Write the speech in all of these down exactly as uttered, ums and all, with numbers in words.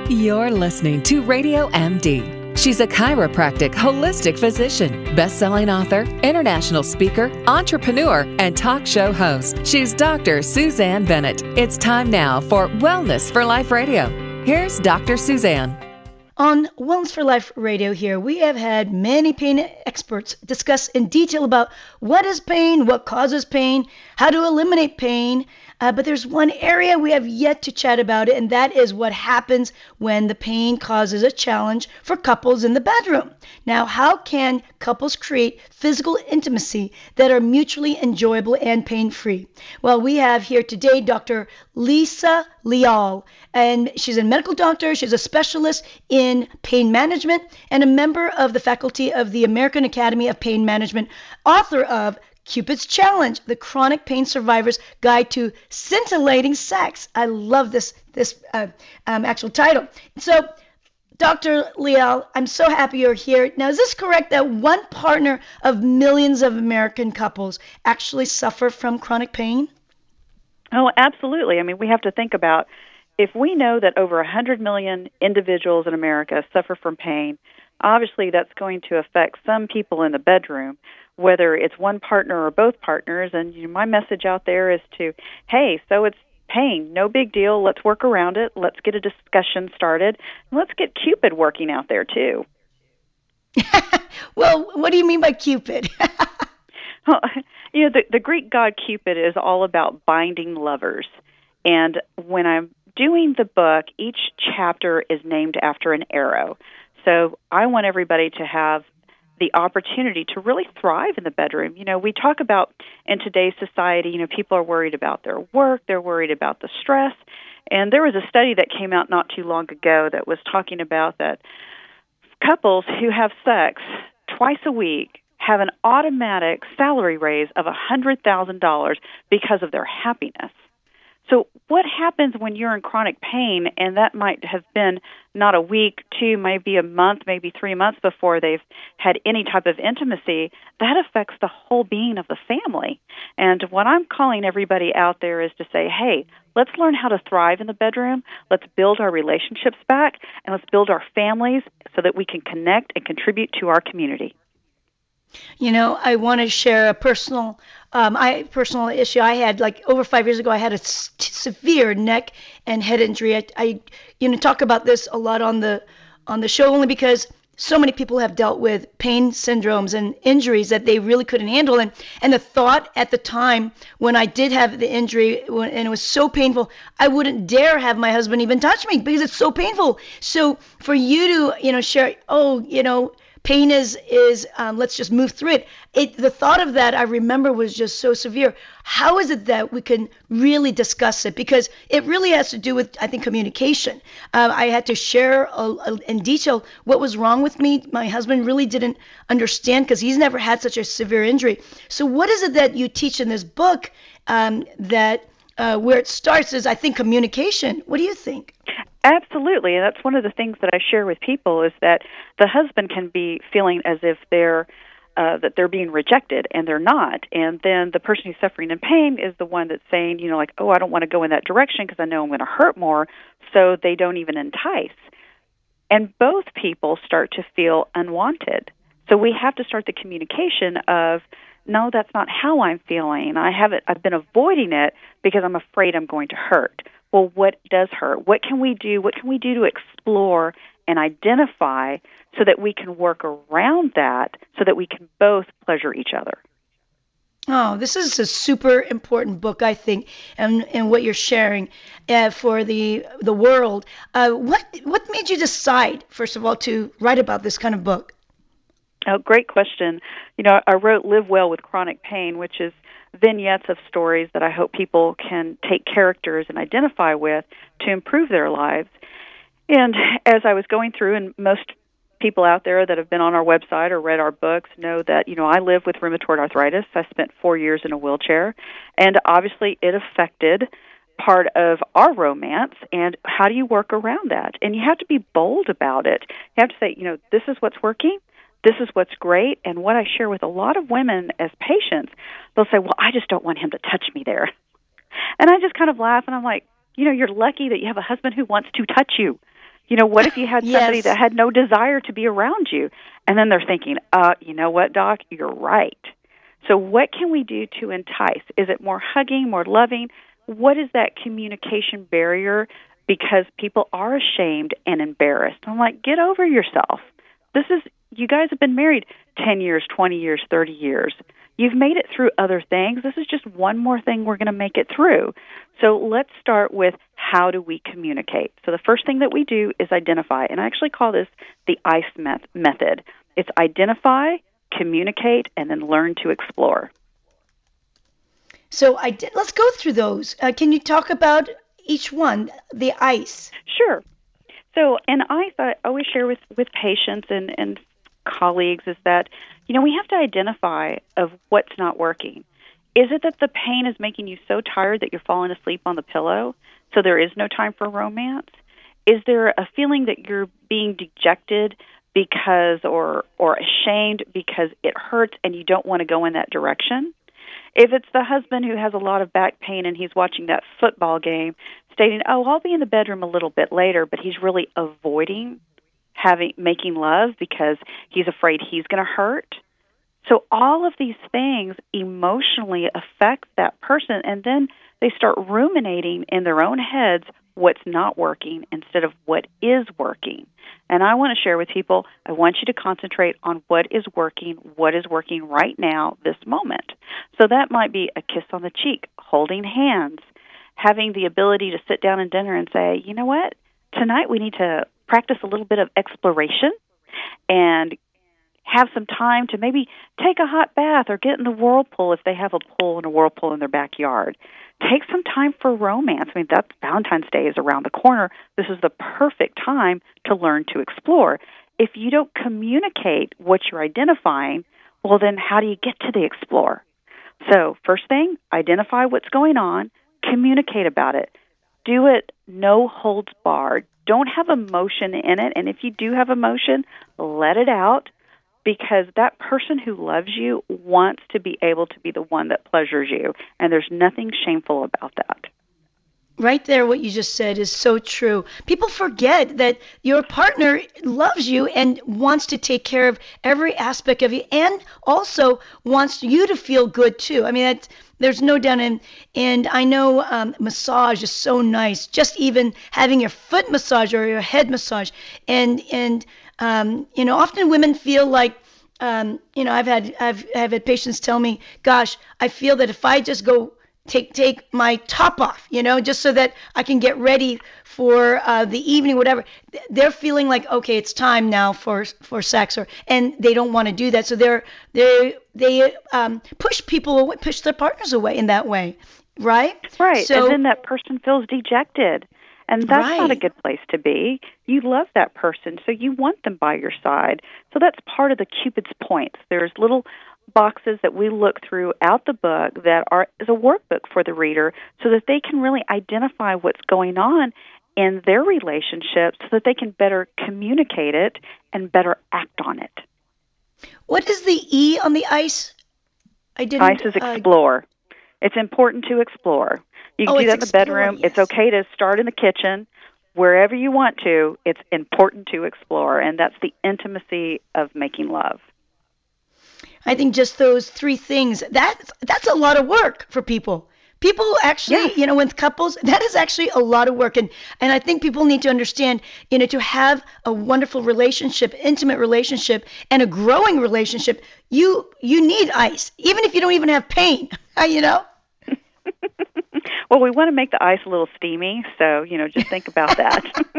You're listening to Radio M D. She's a chiropractic holistic physician, best-selling author, international speaker, entrepreneur, and talk show host. She's Doctor Suzanne Bennett. It's time now for Wellness for Life Radio. Here's Doctor Suzanne. On Wellness for Life Radio here, we have had many pain experts discuss in detail about what is pain, what causes pain, how to eliminate pain. Uh, but there's one area we have yet to chat about it, and that is what happens when the pain causes a challenge for couples in the bedroom. Now, how can couples create physical intimacy that are mutually enjoyable and pain-free? Well, we have here today Doctor Lisa Leal, and she's a medical doctor. She's a specialist in pain management and a member of the faculty of the American Academy of Pain Management, author of Cupid's Challenge, the Chronic Pain Survivor's Guide to Scintillating Sex. I love this this uh, um, actual title. So, Doctor Leal, I'm so happy you're here. Now, is this correct that one partner of millions of American couples actually suffer from chronic pain? Oh, absolutely. I mean, we have to think about if we know that over one hundred million individuals in America suffer from pain, obviously that's going to affect some people in the bedroom, whether it's one partner or both partners. And you know, my message out there is to, hey, so it's pain, no big deal. Let's work around it. Let's get a discussion started. And let's get Cupid working out there, too. Well, what do you mean by Cupid? Well, you know, the, the Greek god Cupid is all about binding lovers. And when I'm doing the book, each chapter is named after an arrow. So I want everybody to have the opportunity to really thrive in the bedroom. You know, we talk about in today's society, you know, people are worried about their work, they're worried about the stress. And there was a study that came out not too long ago that was talking about that couples who have sex twice a week have an automatic salary raise of one hundred thousand dollars because of their happiness. So what happens when you're in chronic pain, and that might have been not a week, two, maybe a month, maybe three months before they've had any type of intimacy? That affects the whole being of the family. And what I'm calling everybody out there is to say, hey, let's learn how to thrive in the bedroom. Let's build our relationships back, and let's build our families so that we can connect and contribute to our community. You know, I want to share a personal, um, I personal issue. I had like over five years ago. I had a s- severe neck and head injury. I, I, you know, talk about this a lot on the on the show only because so many people have dealt with pain syndromes and injuries that they really couldn't handle. And and the thought at the time when I did have the injury when, and it was so painful, I wouldn't dare have my husband even touch me because it's so painful. So for you to, you know, share, oh, you know. Pain is, is um, let's just move through it. it. The thought of that, I remember, was just so severe. How is it that we can really discuss it? Because it really has to do with, I think, communication. Uh, I had to share a, a, in detail what was wrong with me. My husband really didn't understand because he's never had such a severe injury. So what is it that you teach in this book um, that uh, where it starts is, I think, communication? What do you think? Absolutely, and that's one of the things that I share with people is that the husband can be feeling as if they're uh, that they're being rejected, and they're not. And then the person who's suffering in pain is the one that's saying, you know, like, oh, I don't want to go in that direction because I know I'm going to hurt more, so they don't even entice. And both people start to feel unwanted. So we have to start the communication of, no, that's not how I'm feeling. I haven't. I've been avoiding it because I'm afraid I'm going to hurt. Well, what does hurt? What can we do? What can we do to explore and identify so that we can work around that so that we can both pleasure each other? Oh, this is a super important book, I think, and, and what you're sharing uh, for the the world. Uh, what what made you decide, first of all, to write about this kind of book? Oh, great question. You know, I wrote Live Well with Chronic Pain, which is vignettes of stories that I hope people can take characters and identify with to improve their lives. And as I was going through, and most people out there that have been on our website or read our books know that, you know, I live with rheumatoid arthritis. I spent four years in a wheelchair, and obviously it affected part of our romance. And how do you work around that? And you have to be bold about it. You have to say, you know, this is what's working. This is what's great. And what I share with a lot of women as patients, they'll say, well, I just don't want him to touch me there. And I just kind of laugh, and I'm like, you know, you're lucky that you have a husband who wants to touch you. You know, what if you had somebody Yes. that had no desire to be around you? And then they're thinking, uh, you know what, Doc, you're right. So what can we do to entice? Is it more hugging, more loving? What is that communication barrier? Because people are ashamed and embarrassed. I'm like, get over yourself. This is, you guys have been married ten years, twenty years, thirty years. You've made it through other things. This is just one more thing we're going to make it through. So let's start with, how do we communicate? So the first thing that we do is identify, and I actually call this the ICE met- method. It's identify, communicate, and then learn to explore. So I did, let's go through those. Uh, can you talk about each one, the ICE? Sure. So in ICE, I always share with, with patients and, and colleagues is that, you know, we have to identify of what's not working. Is it that the pain is making you so tired that you're falling asleep on the pillow, so there is no time for romance? Is there a feeling that you're being dejected because or or ashamed because it hurts and you don't want to go in that direction? If it's the husband who has a lot of back pain and he's watching that football game, stating, "Oh, I'll be in the bedroom a little bit later," but he's really avoiding having making love because he's afraid he's going to hurt. So all of these things emotionally affect that person, and then they start ruminating in their own heads what's not working instead of what is working. And I want to share with people, I want you to concentrate on what is working, what is working right now, this moment. So that might be a kiss on the cheek, holding hands, having the ability to sit down at dinner and say, you know what, tonight we need to practice a little bit of exploration and have some time to maybe take a hot bath or get in the whirlpool if they have a pool and a whirlpool in their backyard. Take some time for romance. I mean, that's Valentine's Day is around the corner. This is the perfect time to learn to explore. If you don't communicate what you're identifying, well, then how do you get to the explore? So first thing, identify what's going on, communicate about it. Do it no holds barred. Don't have emotion in it, and if you do have emotion, let it out, because that person who loves you wants to be able to be the one that pleasures you, and there's nothing shameful about that. Right there, what you just said is so true. People forget that your partner loves you and wants to take care of every aspect of you, and also wants you to feel good too. I mean, that's, there's no doubt. In, and I know um, massage is so nice. Just even having your foot massage or your head massage, and and um, you know, often women feel like. Um, you know, I've had I've, I've had patients tell me, "Gosh, I feel that if I just go take take my top off, you know, just so that I can get ready for uh, the evening, whatever." They're feeling like, okay, it's time now for for sex, or and they don't want to do that, so they're they they um, push people away, push their partners away in that way, right? Right, So, and then that person feels dejected. And that's right. not a good place to be. You love that person, so you want them by your side. So that's part of the Cupid's points. There's little boxes that we look throughout the book that are is a workbook for the reader so that they can really identify what's going on in their relationship so that they can better communicate it and better act on it. What is the E on the ICE? I didn't. ICE is uh, explore. It's important to explore. You can Oh, do that in it's the explore, bedroom. yes. It's okay to start in the kitchen. Wherever you want to, it's important to explore, and that's the intimacy of making love. I think just those three things, that's, that's a lot of work for people. People actually, Yes. you know, with couples, that is actually a lot of work. And, and I think people need to understand, you know, to have a wonderful relationship, intimate relationship, and a growing relationship, you you need ICE, even if you don't even have pain, you know? Well, we want to make the ice a little steamy, so, you know, just think about that.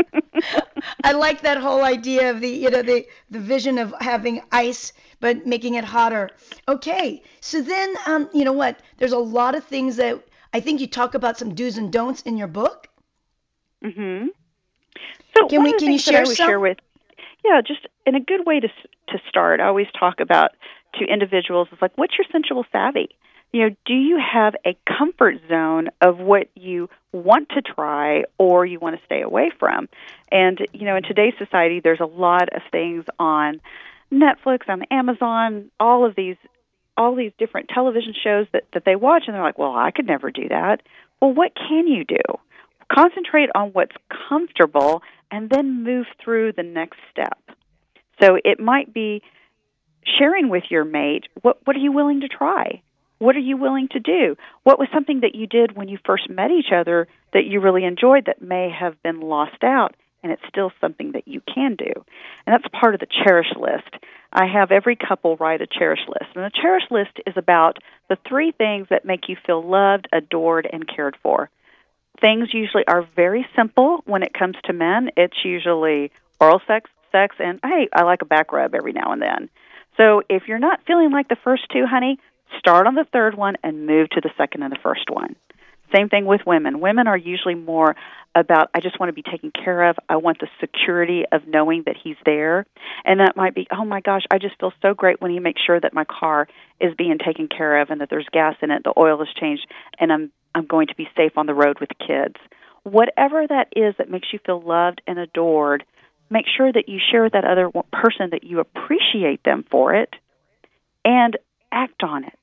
I like that whole idea of the, you know, the, the vision of having ice, but making it hotter. Okay, so then, um, you know what? There's a lot of things that I think you talk about, some do's and don'ts in your book. Mm-hmm. So Can one we- of the can you things that share I always some? share with, yeah, just in a good way to to start, I always talk about to individuals, it's like, what's your sensual savvy? You know, do you have a comfort zone of what you want to try or you want to stay away from? And, you know, in today's society, there's a lot of things on Netflix, on Amazon, all of these all these different television shows that, that they watch, and they're like, well, I could never do that. Well, what can you do? concentrate on what's comfortable and then move through the next step. So it might be sharing with your mate, what what are you willing to try? What are you willing to do? What was something that you did when you first met each other that you really enjoyed that may have been lost out, and it's still something that you can do? And that's part of the cherish list. I have every couple write a cherish list. And the cherish list is about the three things that make you feel loved, adored, and cared for. Things usually are very simple when it comes to men. It's usually oral sex, sex, and, hey, I like a back rub every now and then. So if you're not feeling like the first two, honey, start on the third one and move to the second and the first one. Same thing with women. Women are usually more about, I just want to be taken care of. I want the security of knowing that he's there. And that might be, oh, my gosh, I just feel so great when he makes sure that my car is being taken care of and that there's gas in it, the oil is changed, and I'm I'm going to be safe on the road with kids. Whatever that is that makes you feel loved and adored, make sure that you share with that other person that you appreciate them for it and act on it.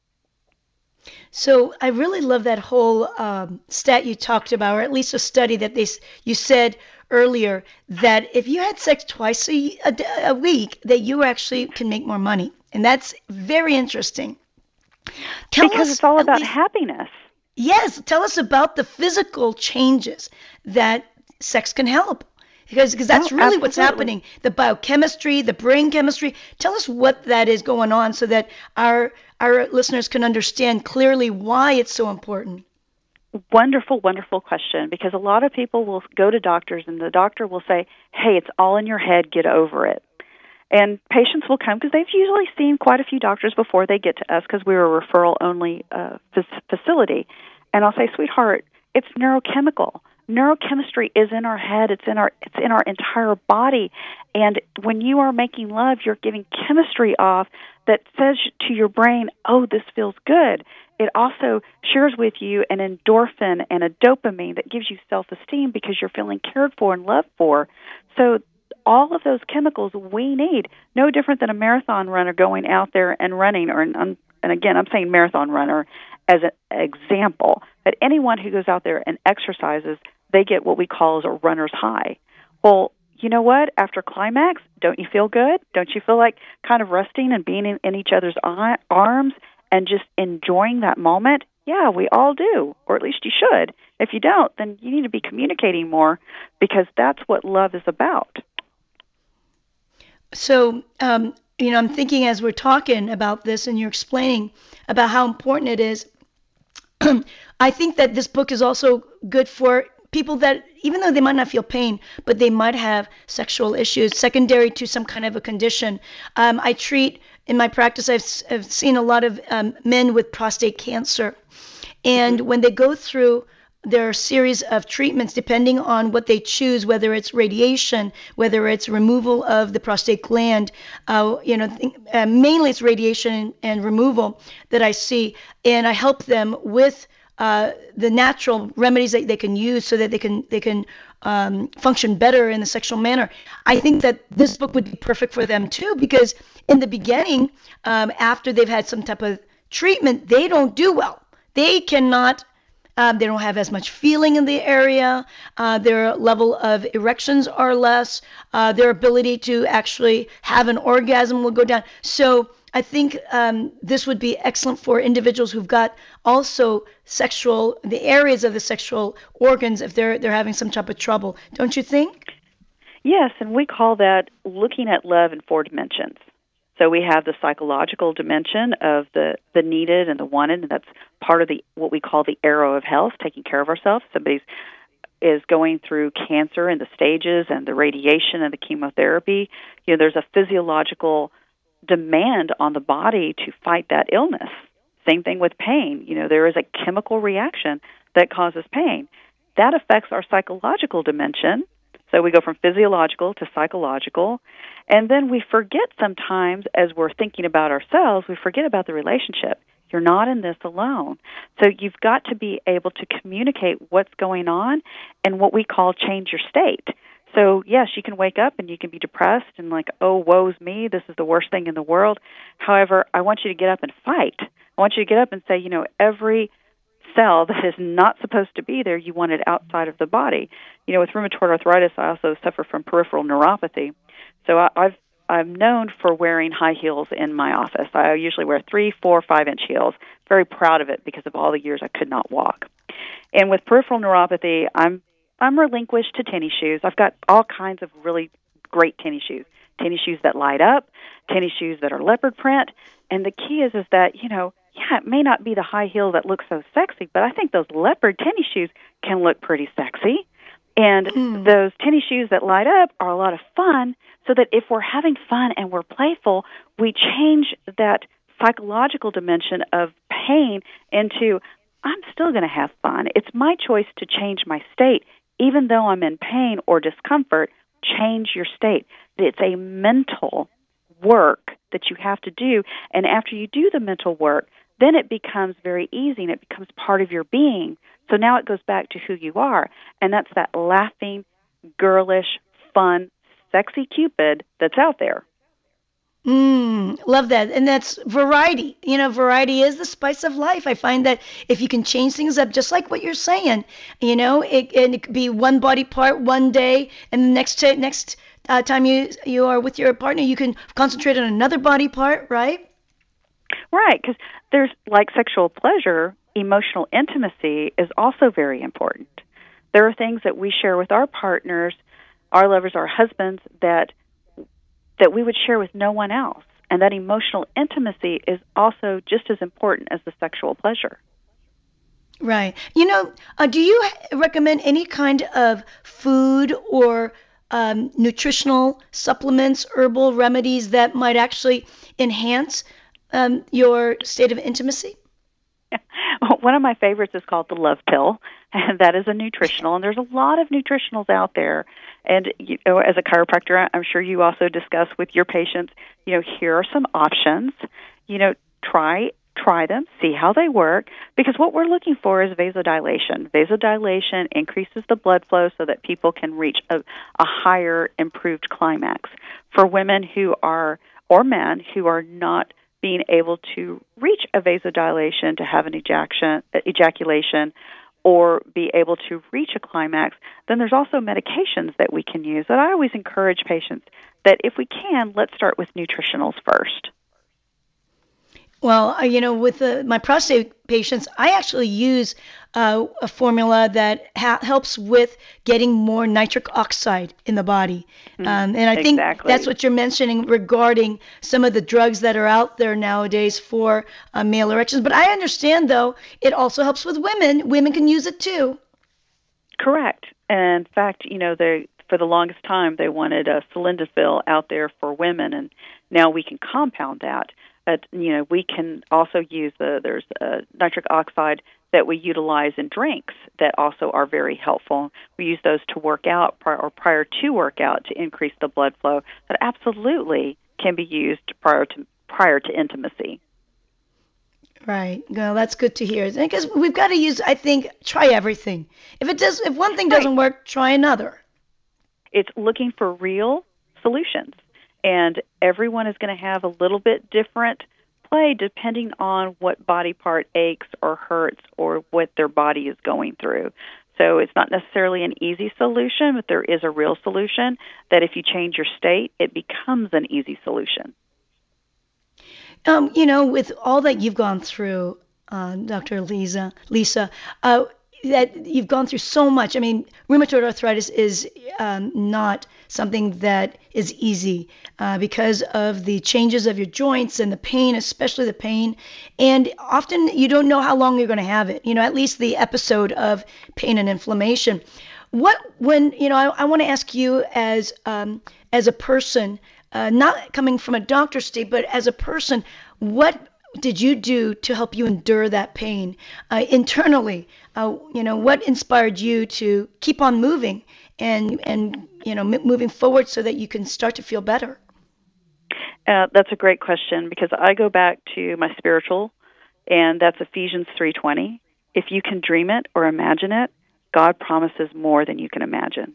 So I really love that whole um, stat you talked about, or at least a study that they you said earlier, that if you had sex twice a, a, a week, that you actually can make more money. And that's very interesting. Tell because it's all about least, happiness. Yes. Tell us about the physical changes that sex can help. Because because that's oh, really absolutely. what's happening, the biochemistry, the brain chemistry. Tell us what that is going on so that our our listeners can understand clearly why it's so important. Wonderful, wonderful question, because a lot of people will go to doctors and the doctor will say, hey, it's all in your head, get over it. And patients will come because they've usually seen quite a few doctors before they get to us because we're a referral-only uh, facility. And I'll say, sweetheart, it's neurochemical. Neurochemistry is in our head. It's in our it's in our entire body. And when you are making love, you're giving chemistry off that says to your brain, oh, this feels good. It also shares with you an endorphin and a dopamine that gives you self-esteem because you're feeling cared for and loved for. So all of those chemicals we need, no different than a marathon runner going out there and running, or and again, I'm saying marathon runner as an example, that anyone who goes out there and exercises, they get what we call as a runner's high. Well, you know what? After climax, don't you feel good? Don't you feel like kind of resting and being in, in each other's arms and just enjoying that moment? Yeah, we all do, or at least you should. If you don't, then you need to be communicating more because that's what love is about. So, um, you know, I'm thinking as we're talking about this and you're explaining about how important it is, I think that this book is also good for people that, even though they might not feel pain, but they might have sexual issues secondary to some kind of a condition. Um, I treat, in my practice, I've, I've seen a lot of um, men with prostate cancer. And when they go through their series of treatments, depending on what they choose, whether it's radiation, whether it's removal of the prostate gland, uh, you know, uh, mainly it's radiation and, and removal that I see. And I help them with Uh, the natural remedies that they can use so that they can they can um, function better in the sexual manner. I think that this book would be perfect for them too, because in the beginning, um, after they've had some type of treatment, they don't do well. They cannot. Um, they don't have as much feeling in the area. Uh, their level of erections are less. Uh, their ability to actually have an orgasm will go down. So I think um, this would be excellent for individuals who've got also sexual, the areas of the sexual organs, if they're they're having some type of trouble. Don't you think? Yes, and we call that looking at love in four dimensions. So we have the psychological dimension of the, the needed and the wanted, and that's part of the what we call the arrow of health, taking care of ourselves. Somebody's is going through cancer and the stages and the radiation and the chemotherapy. You know, there's a physiological demand on the body to fight that illness. Same thing with pain. You know, there is a chemical reaction that causes pain. That affects our psychological dimension. So we go from physiological to psychological. And then we forget sometimes, as we're thinking about ourselves, we forget about the relationship. You're not in this alone. So you've got to be able to communicate what's going on and what we call change your state. So, yes, you can wake up and you can be depressed and like, oh, woe's me, this is the worst thing in the world. However, I want you to get up and fight. I want you to get up and say, you know, every cell that is not supposed to be there. You want it outside of the body. You know, with rheumatoid arthritis, I also suffer from peripheral neuropathy. So I, I've I'm known for wearing high heels in my office. I usually wear three, four, five-inch heels. Very proud of it because of all the years I could not walk. And with peripheral neuropathy, I'm I'm relinquished to tennis shoes. I've got all kinds of really great tennis shoes. Tennis shoes that light up, tennis shoes that are leopard print. And the key is is that, you know, yeah, it may not be the high heel that looks so sexy, but I think those leopard tennis shoes can look pretty sexy. And mm. those tennis shoes that light up are a lot of fun, so that if we're having fun and we're playful, we change that psychological dimension of pain into, I'm still going to have fun. It's my choice to change my state. Even though I'm in pain or discomfort, change your state. It's a mental work that you have to do, and after you do the mental work, then it becomes very easy and it becomes part of your being. So now it goes back to who you are, and that's that laughing, girlish, fun, sexy Cupid that's out there. Mm, love that. And that's variety. You know, variety is the spice of life. I find that if you can change things up, just like what you're saying, you know, it, and it could be one body part one day, and the next t- next uh, time you you are with your partner, you can concentrate on another body part, right? Right, because there's, like sexual pleasure, emotional intimacy is also very important. There are things that we share with our partners, our lovers, our husbands, that that we would share with no one else. And that emotional intimacy is also just as important as the sexual pleasure. Right. You know, uh, do you recommend any kind of food or um, nutritional supplements, herbal remedies that might actually enhance um, your state of intimacy? One of my favorites is called the Love Pill, and that is a nutritional. And there's a lot of nutritionals out there. And you know, as a chiropractor, I'm sure you also discuss with your patients, you know, here are some options. You know, try try them, see how they work, because what we're looking for is vasodilation. Vasodilation increases the blood flow so that people can reach a, a higher, improved climax. For women who are, or men who are not being able to reach a vasodilation to have an ejaculation, ejaculation or be able to reach a climax, then there's also medications that we can use. That I always encourage patients that if we can, let's start with nutritionals first. Well, uh, you know, with the, my prostate patients, I actually use uh, a formula that ha- helps with getting more nitric oxide in the body. Um, and I exactly. think that's what you're mentioning regarding some of the drugs that are out there nowadays for uh, male erections. But I understand, though, it also helps with women. Women can use it, too. Correct. And in fact, you know, they for the longest time, they wanted a sildenafil out there for women, and now we can compound that. But, you know, we can also use the, there's uh, nitric oxide that we utilize in drinks that also are very helpful. We use those to work out prior, or prior to workout to increase the blood flow. That absolutely can be used prior to prior to intimacy. Right. Well, that's good to hear. Because we've got to use, I think, try everything. If it does, if one thing doesn't right. work, try another. It's looking for real solutions. And everyone is going to have a little bit different play depending on what body part aches or hurts or what their body is going through. So it's not necessarily an easy solution, but there is a real solution that if you change your state, it becomes an easy solution. Um, you know, with all that you've gone through, uh, Doctor Lisa, Lisa, uh, that you've gone through so much. I mean, rheumatoid arthritis is um, not something that is easy uh, because of the changes of your joints and the pain, especially the pain. And often you don't know how long you're going to have it, you know, at least the episode of pain and inflammation. What, when, you know, I, I want to ask you as, um, as a person, uh, not coming from a doctor's state, but as a person, what did you do to help you endure that pain uh, internally? Uh, you know, what inspired you to keep on moving and, and you know, m- moving forward so that you can start to feel better? Uh, that's a great question, because I go back to my spiritual, and that's Ephesians three twenty. If you can dream it or imagine it, God promises more than you can imagine.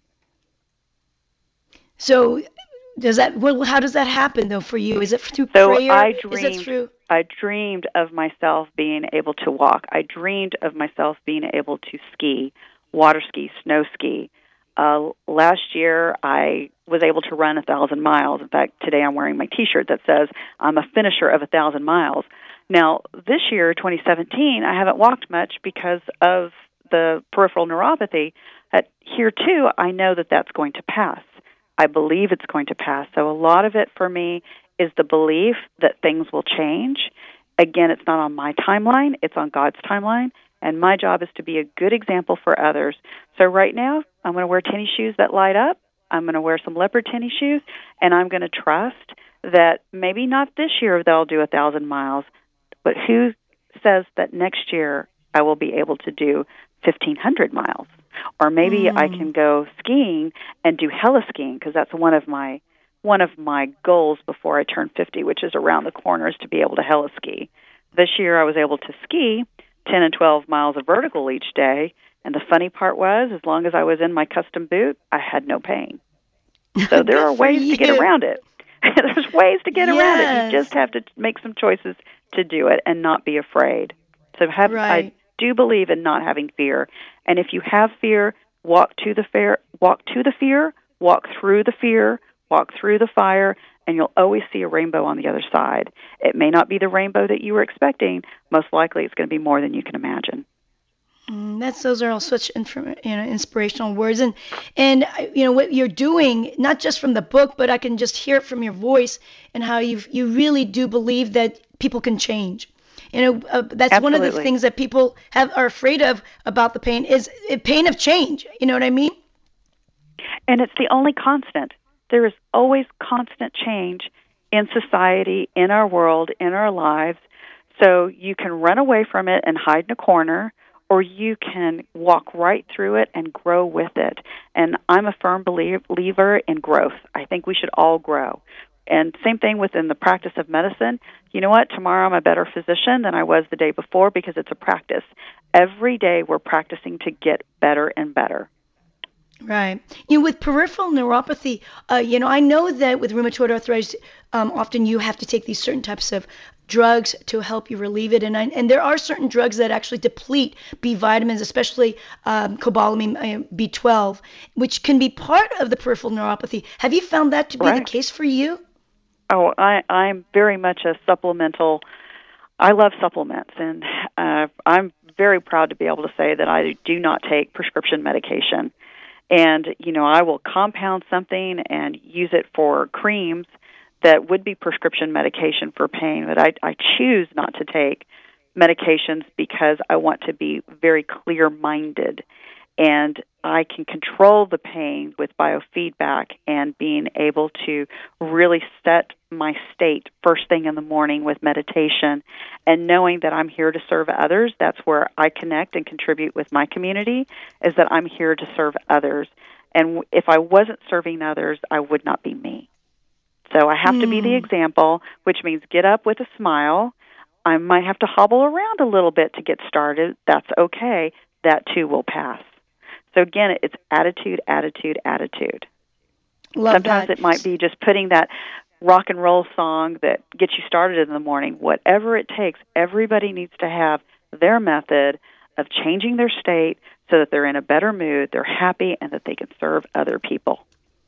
So does that, well, how does that happen, though, for you? Is it through so prayer? I dreamed, Is it through... I dreamed of myself being able to walk. I dreamed of myself being able to ski, water ski, snow ski. Uh, last year, I was able to run a thousand miles. In fact, today I'm wearing my T-shirt that says I'm a finisher of a thousand miles. Now, this year, twenty seventeen, I haven't walked much because of the peripheral neuropathy. At here, too, I know that that's going to pass. I believe it's going to pass. So a lot of it for me is the belief that things will change. Again, it's not on my timeline. It's on God's timeline. And my job is to be a good example for others. So right now, I'm going to wear tennis shoes that light up. I'm going to wear some leopard tennis shoes, and I'm going to trust that maybe not this year they'll do a thousand miles, but who says that next year I will be able to do fifteen hundred miles? Or maybe mm. I can go skiing and do heli-skiing, because that's one of my one of my goals before I turn fifty, which is around the corner, is to be able to heli-ski. This year I was able to ski ten and twelve miles of vertical each day, and the funny part was, as long as I was in my custom boot, I had no pain. So there are ways you. to get around it. There's ways to get yes. around it. You just have to make some choices to do it and not be afraid. So have, right. I do believe in not having fear. And if you have fear, walk to the fear, walk to the fear, walk through the fear, walk through the fire, and you'll always see a rainbow on the other side. It may not be the rainbow that you were expecting. Most likely it's going to be more than you can imagine. Mm, that's those are all such inform, you know, inspirational words, and and you know what you're doing, not just from the book, but I can just hear it from your voice and how you you really do believe that people can change. You know, uh, that's Absolutely. one of the things that people have are afraid of about the pain is uh, pain of change. You know what I mean? And it's the only constant. There is always constant change in society, in our world, in our lives. So you can run away from it and hide in a corner, or you can walk right through it and grow with it. And I'm a firm believer in growth. I think we should all grow. And same thing within the practice of medicine. You know what? Tomorrow I'm a better physician than I was the day before, because it's a practice. Every day we're practicing to get better and better. Right. You know, with peripheral neuropathy, uh, you know, I know that with rheumatoid arthritis, um, often you have to take these certain types of drugs to help you relieve it. And I, and there are certain drugs that actually deplete B vitamins, especially um, cobalamin B twelve, which can be part of the peripheral neuropathy. Have you found that to be right. the case for you? Oh, I, I'm very much a supplemental. I love supplements, and uh, I'm very proud to be able to say that I do not take prescription medication. And, you know, I will compound something and use it for creams that would be prescription medication for pain, but I, I choose not to take medications because I want to be very clear-minded. And I can control the pain with biofeedback and being able to really set my state first thing in the morning with meditation, and knowing that I'm here to serve others. That's where I connect and contribute with my community, is that I'm here to serve others. And if I wasn't serving others, I would not be me. So I have mm. to be the example, which means get up with a smile. I might have to hobble around a little bit to get started. That's okay. That too will pass. So again, it's attitude, attitude, attitude. Love Sometimes that. It might be just putting that rock and roll song that gets you started in the morning. Whatever it takes, everybody needs to have their method of changing their state so that they're in a better mood, they're happy, and that they can serve other people.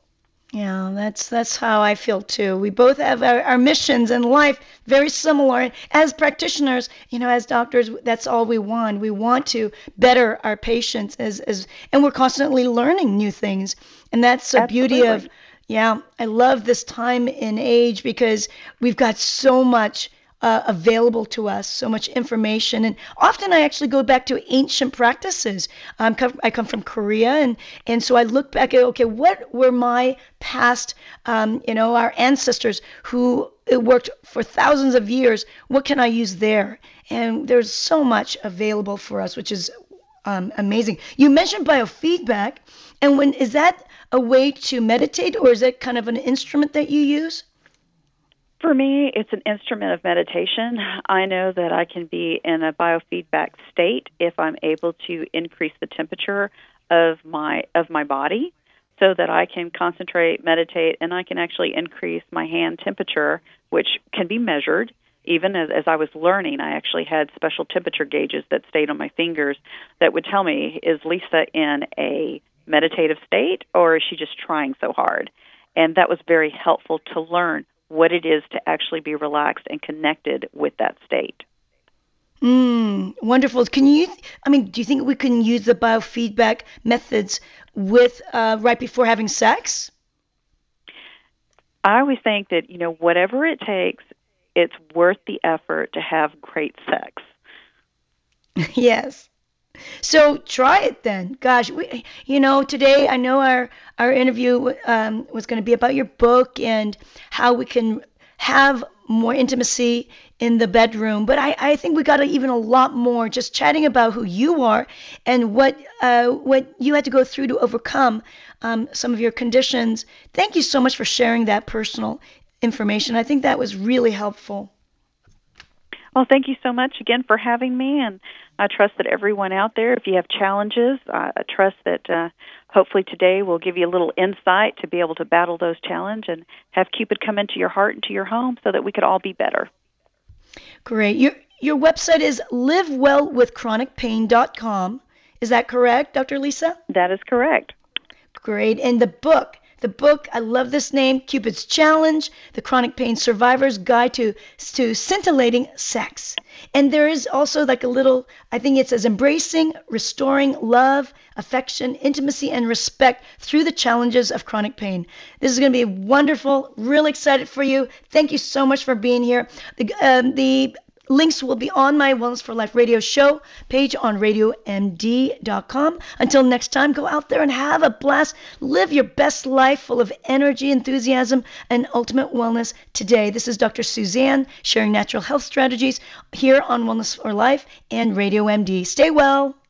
Yeah, that's that's how I feel too. We both have our, our missions in life very similar. As practitioners, you know, as doctors, that's all we want. We want to better our patients, as as, and we're constantly learning new things. And that's the Absolutely. beauty of, yeah, I love this time in age, because we've got so much Uh, available to us, so much information. And often I actually go back to ancient practices. Um, come, I come from Korea, and, and so I look back at, okay, what were my past, um, you know, our ancestors who worked for thousands of years, what can I use there? And there's so much available for us, which is um, amazing. You mentioned biofeedback, and when is that a way to meditate, or is that kind of an instrument that you use? For me, it's an instrument of meditation. I know that I can be in a biofeedback state if I'm able to increase the temperature of my of my body, so that I can concentrate, meditate, and I can actually increase my hand temperature, which can be measured. even as, as I was learning, I actually had special temperature gauges that stayed on my fingers that would tell me, is Lisa in a meditative state, or is she just trying so hard? And that was very helpful to learn what it is to actually be relaxed and connected with that state. Mm, wonderful. Can you, I mean, do you think we can use the biofeedback methods with uh, right before having sex? I always think that, you know, whatever it takes, it's worth the effort to have great sex. Yes. So try it then. Gosh, we, you know, today I know our, our interview um, was going to be about your book and how we can have more intimacy in the bedroom. But I, I think we got even a lot more just chatting about who you are and what uh, what you had to go through to overcome um, some of your conditions. Thank you so much for sharing that personal information. I think that was really helpful. Well, thank you so much again for having me, and I trust that everyone out there, if you have challenges, uh, I trust that uh, hopefully today will give you a little insight to be able to battle those challenges and have Cupid come into your heart and to your home so that we could all be better. Great. Your your website is live well with chronic pain dot com. Is that correct, Doctor Lisa? That is correct. Great. And the book, the book, I love this name, Cupid's Challenge, The Chronic Pain Survivor's Guide to, to Scintillating Sex. And there is also like a little, I think it says embracing, restoring love, affection, intimacy, and respect through the challenges of chronic pain. This is going to be wonderful. Really excited for you. Thank you so much for being here. The, um, the links will be on my Wellness for Life radio show page on radio m d dot com. Until next time, go out there and have a blast. Live your best life full of energy, enthusiasm, and ultimate wellness today. This is Doctor Suzanne sharing natural health strategies here on Wellness for Life and Radio M D. Stay well.